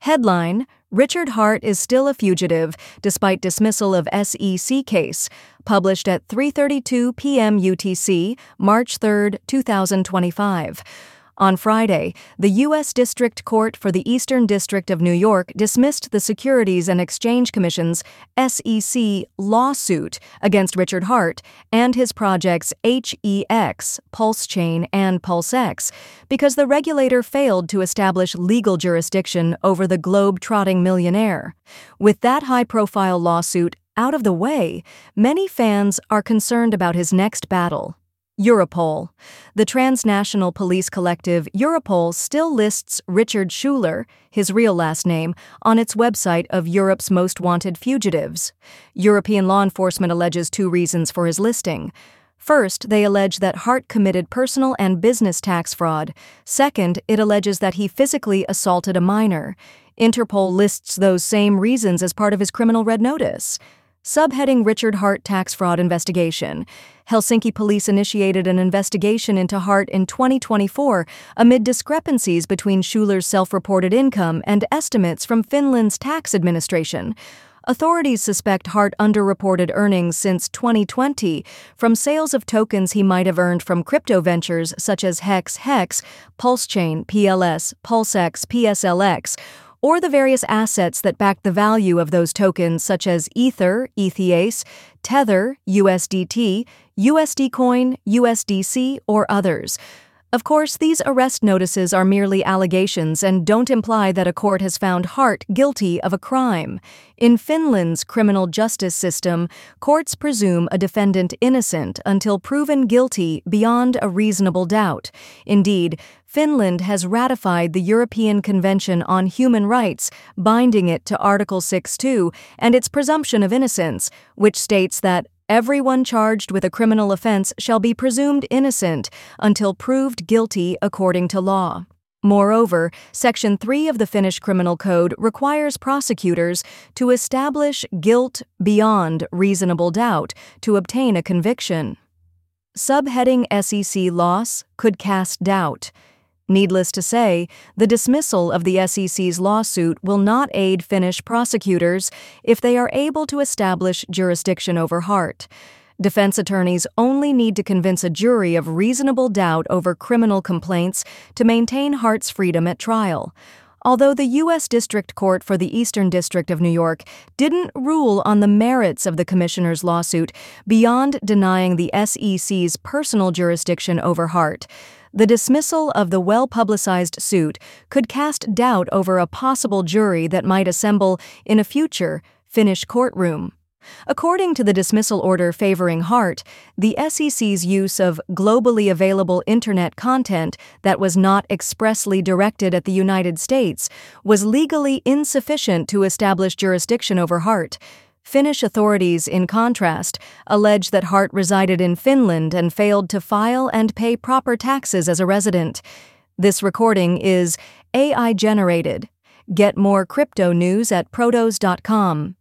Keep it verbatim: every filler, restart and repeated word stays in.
Headline: Richard Heart is still a fugitive despite dismissal of S E C case. Published at three thirty-two p.m. U T C, March third, two thousand twenty-five. On Friday, the U S District Court for the Eastern District of New York dismissed the Securities and Exchange Commission's S E C lawsuit against Richard Heart and his projects H E X, PulseChain, and PulseX because the regulator failed to establish legal jurisdiction over the globe-trotting millionaire. With that high-profile lawsuit out of the way, many fans are concerned about his next battle. Europol. The transnational police collective Europol still lists Richard Schuler, his real last name, on its website of Europe's most wanted fugitives. European law enforcement alleges two reasons for his listing. First, they allege that Heart committed personal and business tax fraud. Second, it alleges that he physically assaulted a minor. Interpol lists those same reasons as part of his criminal red notice. Subheading: Richard Heart Tax Fraud Investigation. Helsinki police initiated an investigation into Heart in twenty twenty-four amid discrepancies between Schuler's self-reported income and estimates from Finland's tax administration. Authorities suspect Heart underreported earnings since twenty twenty from sales of tokens he might have earned from crypto ventures such as Hex Hex, PulseChain, P L S, PulseX, P S L X, or the various assets that back the value of those tokens such as Ether, Ethias, Tether, U S D T, U S D Coin, U S D C, or others. Of course, these arrest notices are merely allegations and don't imply that a court has found Heart guilty of a crime. In Finland's criminal justice system, courts presume a defendant innocent until proven guilty beyond a reasonable doubt. Indeed, Finland has ratified the European Convention on Human Rights, binding it to Article six point two and its presumption of innocence, which states that everyone charged with a criminal offense shall be presumed innocent until proved guilty according to law. Moreover, Section three of the Finnish Criminal Code requires prosecutors to establish guilt beyond reasonable doubt to obtain a conviction. Subheading: S E C loss could cast doubt. Needless to say, the dismissal of the S E C's lawsuit will not aid Finnish prosecutors if they are able to establish jurisdiction over Heart. Defense attorneys only need to convince a jury of reasonable doubt over criminal complaints to maintain Heart's freedom at trial. Although the U S District Court for the Eastern District of New York didn't rule on the merits of the commissioner's lawsuit beyond denying the S E C's personal jurisdiction over Heart, the dismissal of the well-publicized suit could cast doubt over a possible jury that might assemble in a future Finnish courtroom. According to the dismissal order favoring Heart, the S E C's use of globally available Internet content that was not expressly directed at the United States was legally insufficient to establish jurisdiction over Heart. Finnish authorities, in contrast, allege that Heart resided in Finland and failed to file and pay proper taxes as a resident. This recording is A I generated. Get more crypto news at protos dot com.